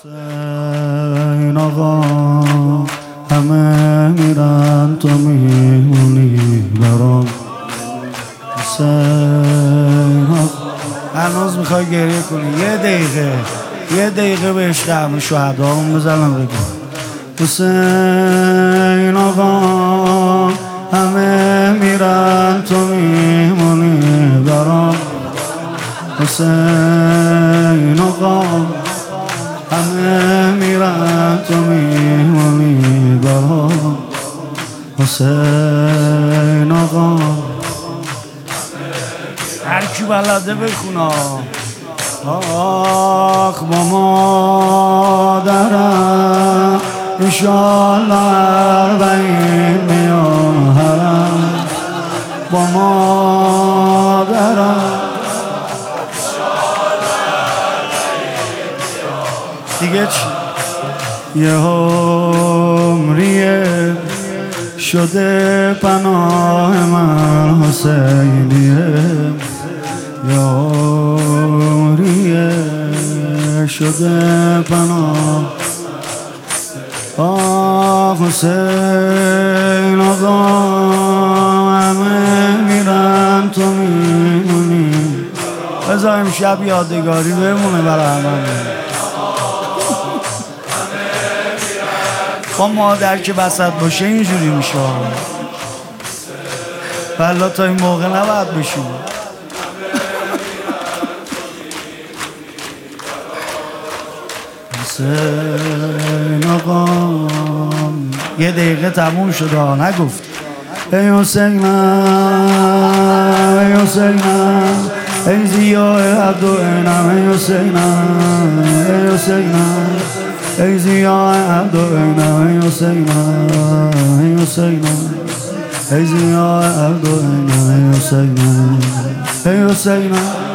حسین آقا همه میرن تو میمونی برام. حسین آقا هنوز میخوای گریه کنی؟ یه دقیقه به عشق همه شهدامون بزنم بگم حسین آقا همه میرن تو میمونی برام. حسین آقا همه میرن تو میمونی برام. حسین آقا هرکی بلده بخونا. آخ با مادرم انشالله اربعین میارم. با مادرم دیگه چی؟ یه عمریه شده پناه من حسینیه. یه عمریه شده پناه. آه حسین آقا همه میرن تو میمونی. بذار امشب یادگاری بمونه برای همه. با مادر که بسط باشه اینجوری میشه. بلا تا این موقع نباید بشیم. حسین آقا یه دقیقه تموم شده نگفت. ای حسینم ای حسینم ای ضیاء عبدالعینم ای حسینم ای حسینم ای ضیاء عبدالعینم ای حسینم ای حسینم ای ضیاء عبدالعینم ای حسینم ای حسینم